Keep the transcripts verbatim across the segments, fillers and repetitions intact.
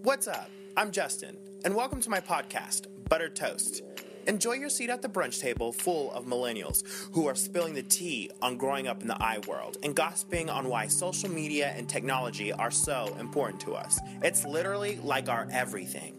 What's up? I'm Justin, and welcome to my podcast, Buttered Toast. Enjoy your seat at the brunch table full of millennials who are spilling the tea on growing up in the I world and gossiping on why social media and technology are so important to us. It's literally like our everything.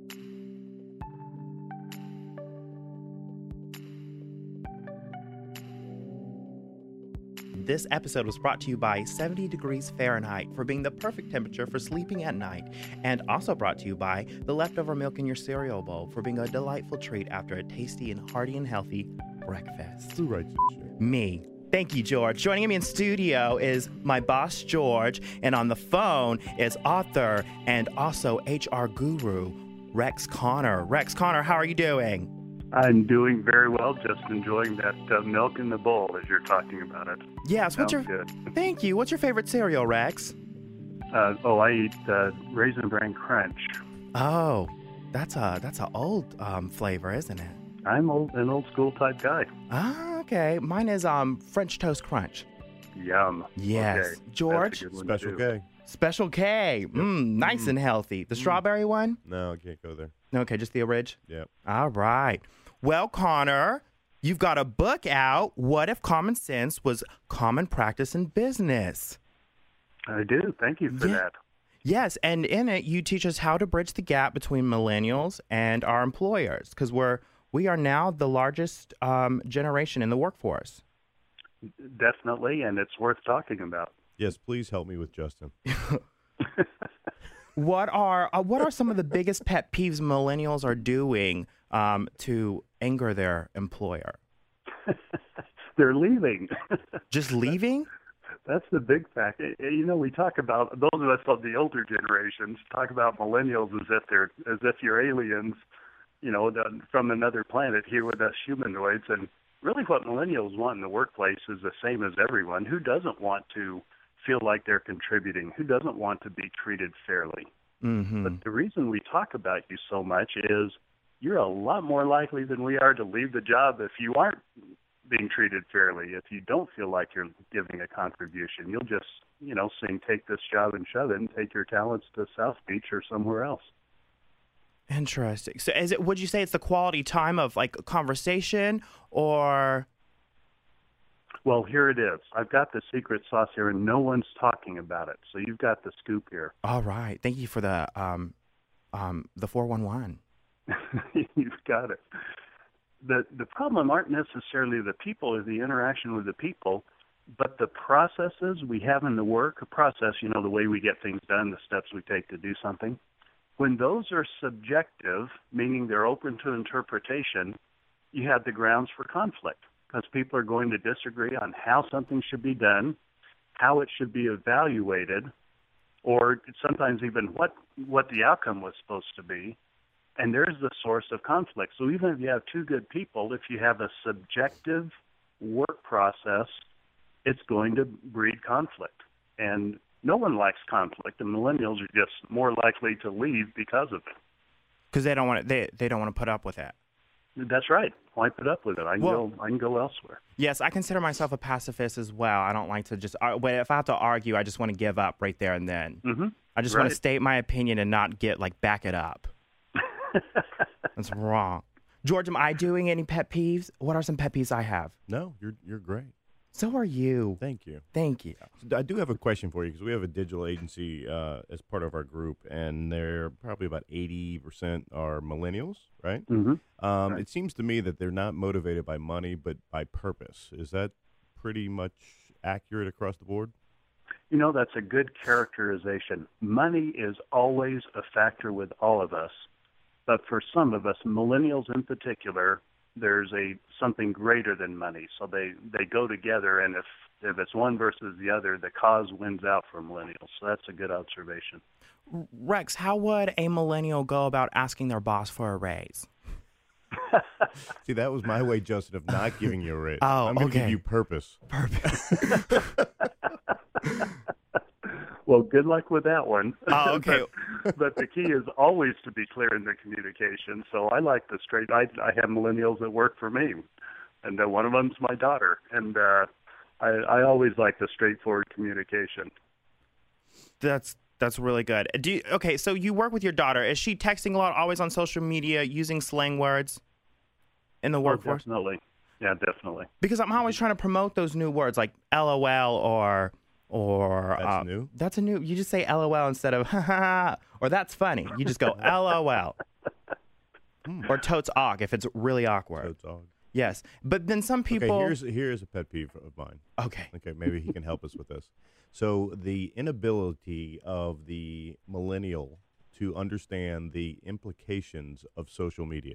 This episode was brought to you by seventy degrees Fahrenheit for being the perfect temperature for sleeping at night, and also brought to you by the leftover milk in your cereal bowl for being a delightful treat after a tasty and hearty and healthy breakfast. Who writes this shit? Me. Thank you, George. Joining me in studio is my boss, George, and on the phone is author and also H R guru, Rex Connor. Rex Connor, how are you doing? I'm doing very well, just enjoying that uh, milk in the bowl as you're talking about it. Yes, what's your... Sounds good. Thank you. What's your favorite cereal, Rex? Uh, oh, I eat uh, Raisin Bran Crunch. Oh, that's a that's a old um, flavor, isn't it? I'm old, an old school type guy. Ah, okay. Mine is um French Toast Crunch. Yum. Yes. Okay. George? That's a good one, Special too. K. Special K. Mmm, nice and healthy. The strawberry one? No, I can't go there. Okay, just the orig? Yep. All right. Well, Connor, you've got a book out. What if common sense was common practice in business? I do. Thank you for Yeah. that. Yes, and in it, you teach us how to bridge the gap between millennials and our employers, because we're we are now the largest um, generation in the workforce. Definitely, and it's worth talking about. Yes, please help me with Justin. What are uh, what are some of the biggest pet peeves millennials are doing um, to anger their employer? They're leaving. Just leaving? That's the big fact. Eh, eh, You know, we talk about, those of us of the older generations talk about millennials as if they're, as if you're aliens, you know, the, from another planet here with us humanoids. And really what millennials want in the workplace is the same as everyone. Who doesn't want to feel like they're contributing? Who doesn't want to be treated fairly? Mm-hmm. But the reason we talk about you so much is you're a lot more likely than we are to leave the job if you aren't being treated fairly. If you don't feel like you're giving a contribution, you'll just, you know, sing, take this job and shove it and take your talents to South Beach or somewhere else. Interesting. So, is it? Would you say it's the quality time of like conversation, or? Well, here it is. I've got the secret sauce here, and no one's talking about it. So you've got the scoop here. All right. Thank you for the um, um, the four one one. You've got it. The the problem aren't necessarily the people or the interaction with the people, but the processes we have in the work. A process, you know, the way we get things done, the steps we take to do something. When those are subjective, meaning they're open to interpretation, you have the grounds for conflict, because people are going to disagree on how something should be done, how it should be evaluated, or sometimes even what, what the outcome was supposed to be. And there's the source of conflict. So even if you have two good people, if you have a subjective work process, it's going to breed conflict. And no one likes conflict, and millennials are just more likely to leave because of it. Because they don't want to. They they don't want to put up with it. That's right. Why put up with it? I can Well- go. I can go elsewhere. Yes, I consider myself a pacifist as well. I don't like to just. Uh, but if I have to argue, I just want to give up right there and then. Mm-hmm. I just want to Right. state my opinion and not get like back it up. That's wrong. George, am I doing any pet peeves? What are some pet peeves I have? No, you're you're great. So are you. Thank you. Thank you. So I do have a question for you because we have a digital agency uh, as part of our group, and they're probably about eighty percent are millennials, right? Mm-hmm. Um, Right. It seems to me that they're not motivated by money, but by purpose. Is that pretty much accurate across the board? You know, that's a good characterization. Money is always a factor with all of us. But for some of us, millennials in particular, there's a something greater than money. So they, they go together, and if, if it's one versus the other, the cause wins out for millennials. So that's a good observation. Rex, how would a millennial go about asking their boss for a raise? See, that was my way, Justin, of not giving you a raise. Oh, I'm going to okay. give you purpose. Well, good luck with that one. Oh, okay. but, but the key is always to be clear in the communication. So I like the straight. I, I have millennials that work for me, and uh, one of them's my daughter. And uh, I, I always like the straightforward communication. That's That's really good. Do you, okay, so you work with your daughter. Is she texting a lot, always on social media, using slang words in the Oh, workforce? definitely. Yeah, definitely. Because I'm always trying to promote those new words like LOL or or That's uh, new? That's a new. You just say LOL instead of ha ha ha, or that's funny. You just go LOL. Or totes awk if it's really awkward. Totes awk. Yes, but then some people. Okay, here's here's a pet peeve of mine. Okay. Okay, maybe he can help us with this. So the inability of the millennial to understand the implications of social media.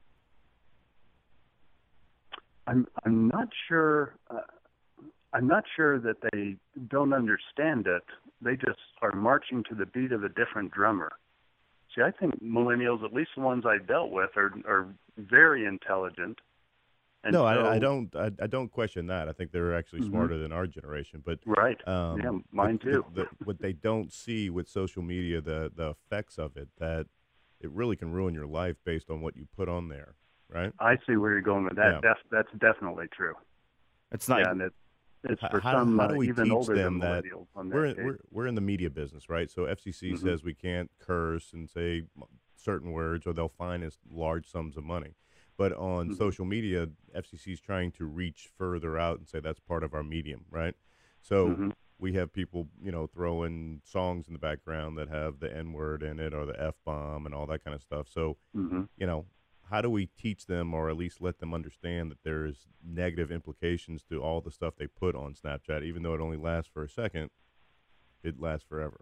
I'm I'm not sure. Uh, I'm not sure that they don't understand it. They just are marching to the beat of a different drummer. See, I think millennials, at least the ones I dealt with, are are very intelligent. And no, so, I, I don't. I, I don't question that. I think they're actually Mhm. smarter than our generation. But right, um, yeah, mine the- too. The, the, what they don't see with social media, the the effects of it, that it really can ruin your life based on what you put on there, right? I see where you're going with that. Yeah. Def, that's definitely true. It's not. Yeah, and it, it's How- for how, some how uh, do we even teach older them than that millennials on we're, that case. we're we're in the media business, right? So F C C Mhm. says we can't curse and say certain words, or they'll fine us large sums of money. But on Mhm. social media, F C C is trying to reach further out and say that's part of our medium, right? So Mhm. we have people, you know, throwing songs in the background that have the N word in it or the F bomb and all that kind of stuff. So Mhm. you know, how do we teach them, or at least let them understand that there's negative implications to all the stuff they put on Snapchat, even though it only lasts for a second, it lasts forever.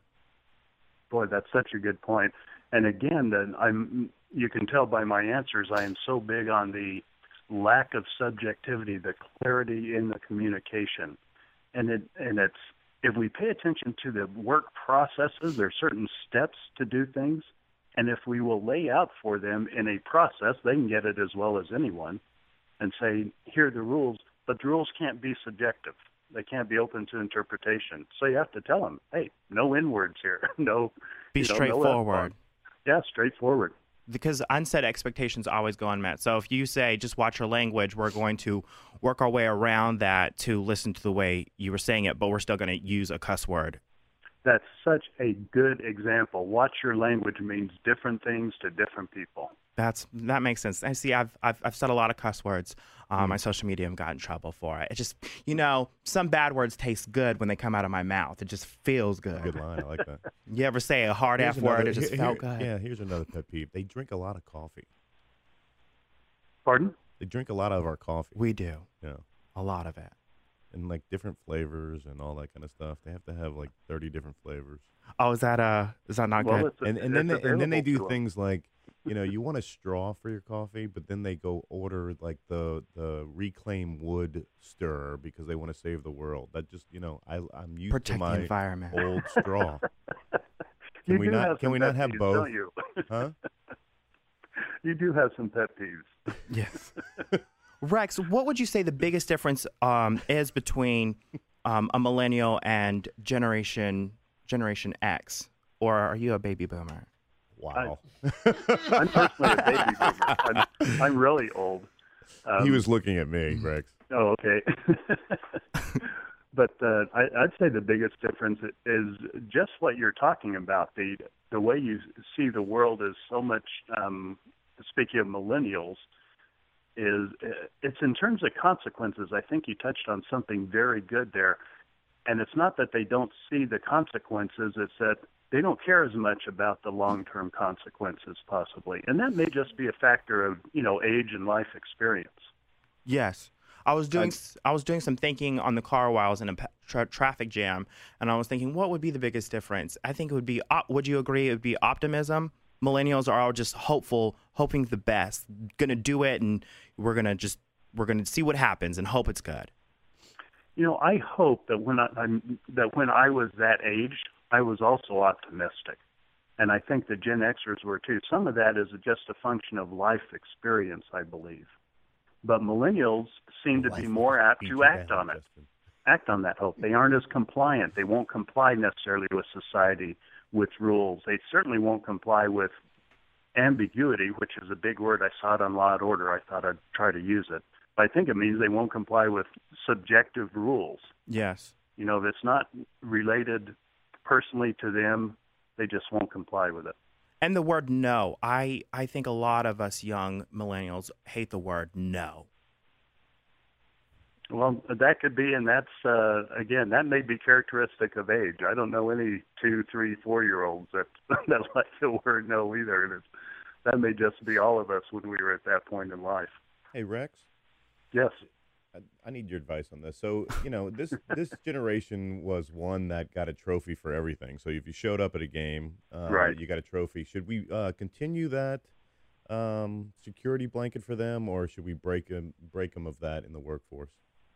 Boy, that's such a good point. And again, then I'm you can tell by my answers, I am so big on the lack of subjectivity, the clarity in the communication. And it and it's if we pay attention to the work processes, there are certain steps to do things. And if we will lay out for them in a process, they can get it as well as anyone, and say, here are the rules, but the rules can't be subjective. They can't be open to interpretation. So you have to tell them, hey, no N-words here. no Be you know, no straightforward. F-bombs. Yeah, straightforward. Because unsaid expectations always go unmet. So if you say, just watch your language, we're going to work our way around that to listen to the way you were saying it, but we're still going to use a cuss word. That's such a good example. Watch your language means different things to different people. That's that makes sense. I see. I've I've, I've said a lot of cuss words on Mm. my social media and got in trouble for it. It just, you know, some bad words taste good when they come out of my mouth. It just feels good. Good line. I like that. You ever say a hard Here's F word? another- It just here- felt here- good. Yeah, here's another pet peeve. They drink a lot of coffee. Pardon? They drink a lot of our coffee. We do Yeah. a lot of it. And like different flavors and all that kind of stuff. They have to have like thirty different flavors. Oh, is that uh, is that not Well, good? it's, And and then it's they, and then they available do to 'em. things like, you know, you want a straw for your coffee, but then they go order like the the reclaim wood stirrer because they want to save the world. That just, you know, I I'm used Protect to the my environment. old straw. You Can we do not- have can some we pet not have peeves, both? Don't you? Huh? You do have some pet peeves. Yes. Rex, what would you say the biggest difference um, is between um, a millennial and generation Generation X? Or are you a baby boomer? Wow. I'm personally a baby boomer. I'm, I'm really old. Um, He was looking at me, Rex. Oh, okay. But uh, I, I'd say the biggest difference is just what you're talking about. The the way you see the world is so much. Um, speaking of millennials, is uh, it's in terms of consequences. I think you touched on something very good there, and it's not that they don't see the consequences. It's that they don't care as much about the long-term consequences, possibly, and that may just be a factor of you know age and life experience. Yes. I was doing I was doing some thinking on the car while I was in a tra- traffic jam, and I was thinking, what would be the biggest difference? I think it would be, op- would you agree, it would be optimism? Millennials are all just hopeful, hoping the best, going to do it, and we're going to just, we're going to see what happens and hope it's good. You know, I hope that when I, I'm, that when I was that age, I was also optimistic, and I think the Gen Xers were too. Some of that is just a function of life experience, I believe. But millennials seem to be Life more will apt beat to you act down, on it, Justin. act on that hope. They aren't as compliant. They won't comply necessarily with society, with rules. They certainly won't comply with ambiguity, which is a big word. I saw it on Law and Order. I thought I'd try to use it. But I think it means they won't comply with subjective rules. Yes. You know, if it's not related personally to them, They just won't comply with it. And the word no, I, I think a lot of us young millennials hate the word no. Well, that could be, and that's, uh, again, that may be characteristic of age. I don't know any two, three, four-year-olds that, that like the word no either. And it's, that may just be all of us when we were at that point in life. Hey, Rex? Yes. I, I need your advice on this. So, you know, this this generation was one that got a trophy for everything. So if you showed up at a game, uh, right. you got a trophy. Should we uh, continue that um, security blanket for them, or should we break them, break them of that in the workforce?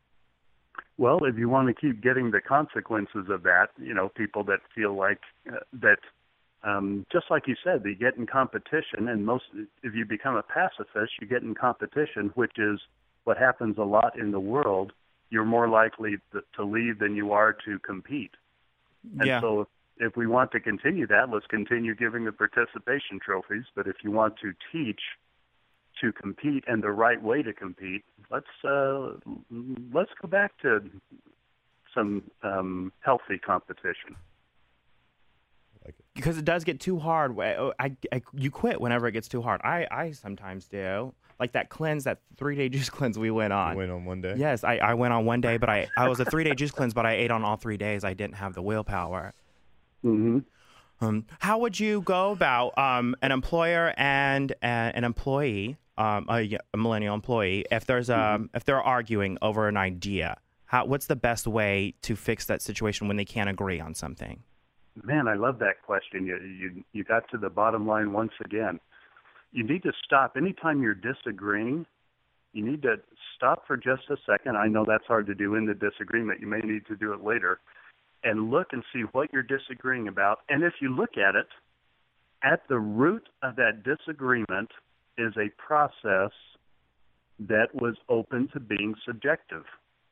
Well, if you want to keep getting the consequences of that, you know, people that feel like uh, that, um, just like you said, they get in competition, and most, if you become a pacifist, you get in competition, which is what happens a lot in the world. You're more likely to, to leave than you are to compete. And yeah. so if, if we want to continue that, let's continue giving the participation trophies. But if you want to teach to compete and the right way to compete, let's uh, let's go back to some um, healthy competition. Like it. Because it does get too hard. I, I, I, you quit whenever it gets too hard. I, I sometimes do. Like that cleanse, that three-day juice cleanse we went on. You went on one day? Yes, I, I went on one day, but I, I was a three-day juice cleanse, but I ate on all three days. I didn't have the willpower. Mm-hmm. Um, how would you go about um, an employer and uh, an employee, um, a, a millennial employee, if there's um, mm-hmm. if they're arguing over an idea? How, what's the best way to fix that situation when they can't agree on something? Man, I love that question. You, you, you got to the bottom line once again. You need to stop. Anytime you're disagreeing, you need to stop for just a second. I know that's hard to do in the disagreement. You may need to do it later. And look and see what you're disagreeing about. And if you look at it, at the root of that disagreement is a process that was open to being subjective.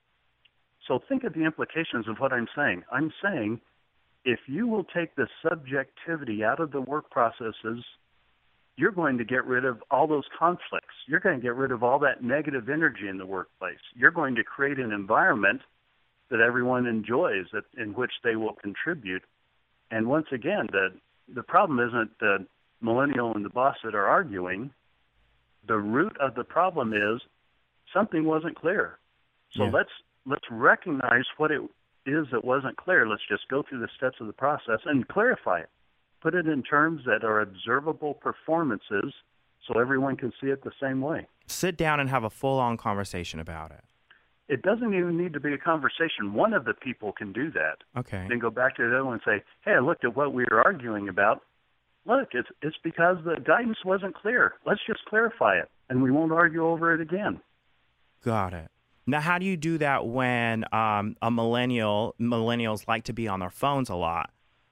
So think of the implications of what I'm saying. I'm saying if you will take the subjectivity out of the work processes, you're going to get rid of all those conflicts. You're going to get rid of all that negative energy in the workplace. You're going to create an environment that everyone enjoys, that, in which they will contribute. And once again, the the problem isn't the millennial and the boss that are arguing. The root of the problem is something wasn't clear. So Yeah. let's let's recognize what it is that wasn't clear. Let's just go through the steps of the process and clarify it. Put it in terms that are observable performances so everyone can see it the same way. Sit down and have a full-on conversation about it. It doesn't even need to be a conversation. One of the people can do that. Okay. Then go back to the other one and say, hey, I looked at what we were arguing about. Look, it's it's because the guidance wasn't clear. Let's just clarify it, and we won't argue over it again. Got it. Now, how do you do that when um, a millennial, millennials like to be on their phones a lot?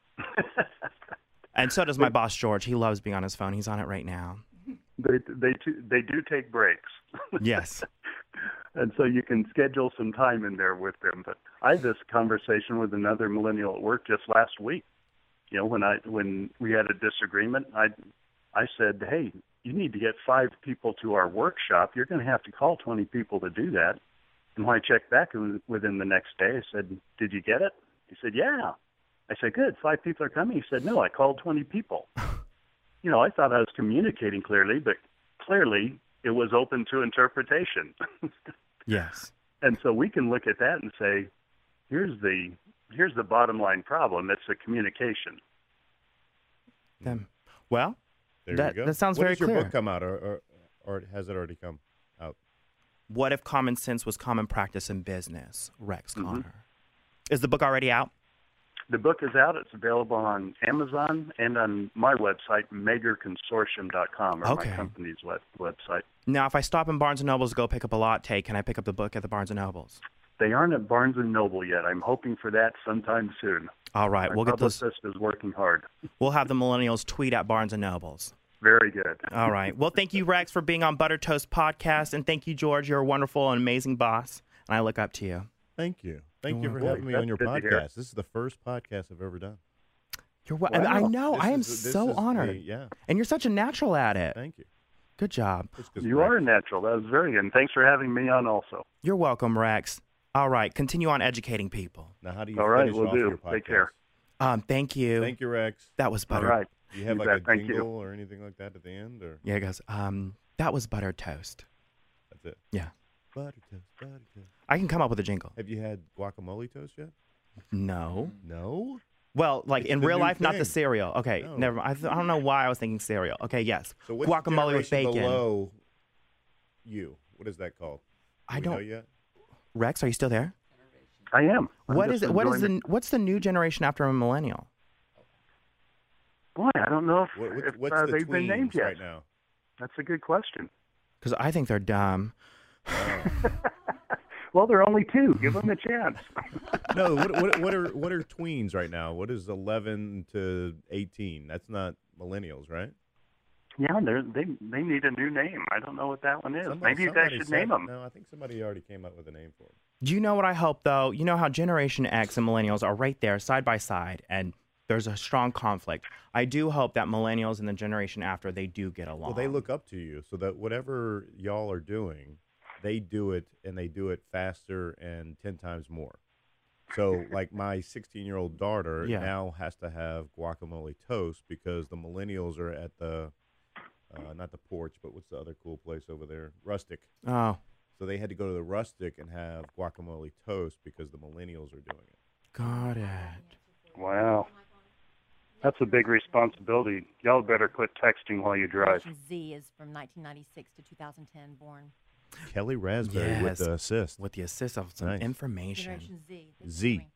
And so does my boss, George. He loves being on his phone. He's on it right now. They they do, they do take breaks. Yes. And so you can schedule some time in there with them. But I had this conversation with another millennial at work just last week. You know, when I when we had a disagreement, I I said, hey, you need to get five people to our workshop. You're going to have to call twenty people to do that. And when I checked back within the next day, I said, did you get it? He said, yeah. I said, good, five people are coming. He said, no, I called twenty people. You know, I thought I was communicating clearly, but clearly it was open to interpretation. Yes. And so we can look at that and say, here's the here's the bottom line problem. It's the communication. Um, well, There that, you go. that sounds when very does your clear. book come out, or, or or has it already come out? What if common sense was common practice in business? Rex Mm-hmm. Connor. Is the book already out? The book is out. It's available on Amazon and on my website, Mager Consortium dot com, or Okay. my company's web, website. Now, if I stop in Barnes and Nobles to go pick up a latte, can I pick up the book at the Barnes and Nobles? They aren't at Barnes and Noble yet. I'm hoping for that sometime soon. All right, My we'll get those. publicist is working hard. We'll have the millennials tweet at Barnes and Nobles. Very good. All right. Well, thank you, Rex, for being on Butter Toast Podcast, and thank you, George. You're a wonderful and amazing boss, and I look up to you. Thank you. Thank you for Well, having me that's on your good to hear. podcast. This is the first podcast I've ever done. You're what? Wow. I know. This I am is- this so is honored, the- yeah, and you're such a natural at it. thank you. Good job. It's 'cause You Rex- are a natural. That was very good. And thanks for having me on also. You're welcome, Rex. All right. Continue on educating people. Now, how do you All right, finish will off do. your podcast? Take care. Um, thank you. Thank you, Rex. That was butter. All right. Do you have You like bet. a Thank jingle you. or anything like that at the end, or Yeah, it goes, um, that was buttered toast. that's it? Yeah. Butter toast, butter toast. I can come up with a jingle. Have you had guacamole toast yet? No. No. Well, like It's in the real new life, not thing. the cereal. Okay, No. never mind. I, th- I don't know why I was thinking cereal. Okay, yes. So what's Guacamole with generation bacon. below you? What is that called? Do I we know don't. yet? Rex, are you still there? I am. I'm What just is it? What is enjoying the what's the new generation after a millennial? Boy, I don't know if, What, what, if what's uh, the they've been named tweens yet. right now? That's a good question. Because I think they're dumb. Well, there are only two. Give them a chance. No, what, what what are what are tweens right now? What is eleven to eighteen? That's not millennials, right? Yeah, they they they need a new name. I don't know what that one is. Somebody- Maybe I somebody should said- name them. No, I think somebody already came up with a name for them. Do you know what I hope though? You know how Generation X and millennials are right there side by side, and there's a strong conflict. I do hope that millennials and the generation after they do get along. Well, they look up to you, so that whatever y'all are doing, they do it, and they do it faster and ten times more. So, like my sixteen-year-old daughter Yeah. now has to have guacamole toast because the millennials are at the, uh, not the Porch, but what's the other cool place over there? Rustic. Oh, So they had to go to the Rustic and have guacamole toast because the millennials are doing it. got it. Wow. That's a big responsibility. Y'all better quit texting while you drive. Generation Z is from nineteen ninety-six to two thousand ten born. Kelly Raspberry Yes. with the assist. With the assist of some Nice. information. Generation Z. Thank you, Z. Henry.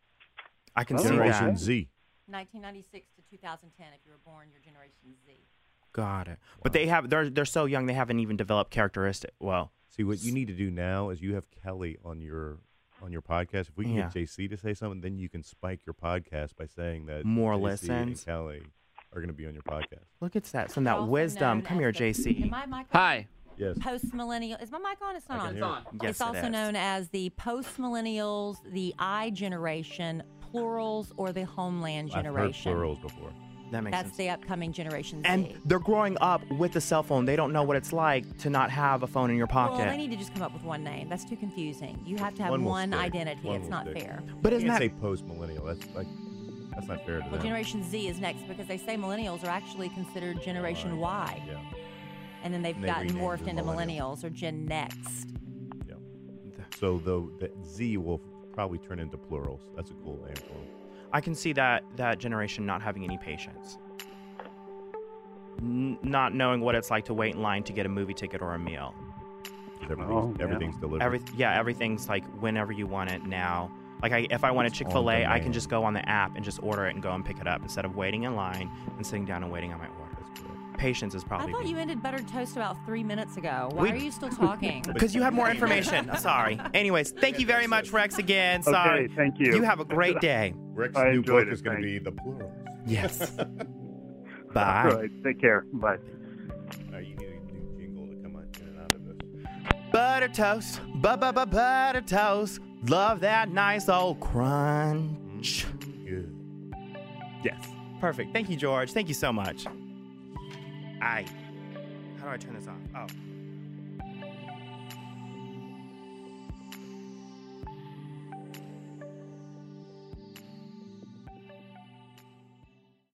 I can Oh, see Generation that. Z. nineteen ninety-six to two thousand ten. If you were born, you're Generation Z. Got it. But they have they're they're so young they haven't even developed characteristic. Well, See, what you need to do now is you have Kelly on your on your podcast. If we can Yeah. get J C to say something, then you can spike your podcast by saying that More J C listens. and Kelly are going to be on your podcast. look at that. Some of that Also wisdom. known Come as here, the- J C. Am I mic on? Hi. Yes. Post millennial. Is my mic on? It's not I on. can hear you. Yes, it's it also is. known as the post millennials, the I generation, plurals, or the homeland I've heard generation. plurals before. That makes That's sense. the upcoming Generation Z. And they're growing up with a cell phone. They don't know what it's like to not have a phone in your well, pocket. they need to just come up with one name. That's too confusing. You have to have One one, will stick. identity. One it's will not stick. fair. but You isn't can't that say post millennial. That's like that's not fair to Well, them. Generation Z is next because they say millennials are actually considered Generation Y. Yeah. And then they've And they gotten renamed morphed them into millennials. millennials or Gen Next. Yeah. So the, the Z will probably turn into plurals. That's a cool name for them. I can see that that generation not having any patience. N- not knowing what it's like to wait in line to get a movie ticket or a meal. 'Cause everything's, Oh, yeah. everything's delivered. Every yeah, everything's like whenever you want it now. Like I, if I want a It's Chick-fil-A, on I can demand. just go on the app and just order it and go and pick it up instead of waiting in line and sitting down and waiting on my order. That's correct. Patience is I probably thought you ended buttered toast about three minutes ago. Why We- are you still talking? because you have more information. Sorry. Anyways, thank you very much, Rex. Again, sorry. Okay, thank you. You have a great day. Rex's I new enjoyed book it, is going to thanks. be the plurals. Yes. All Bye. right. Take care. Bye. Uh, you need a new jingle to come in and out of this. Butter toast, bu bu bu butter toast. Love that nice old crunch. Good. Yes. Perfect. Thank you, George. Thank you so much. I. How do I turn this off? Oh.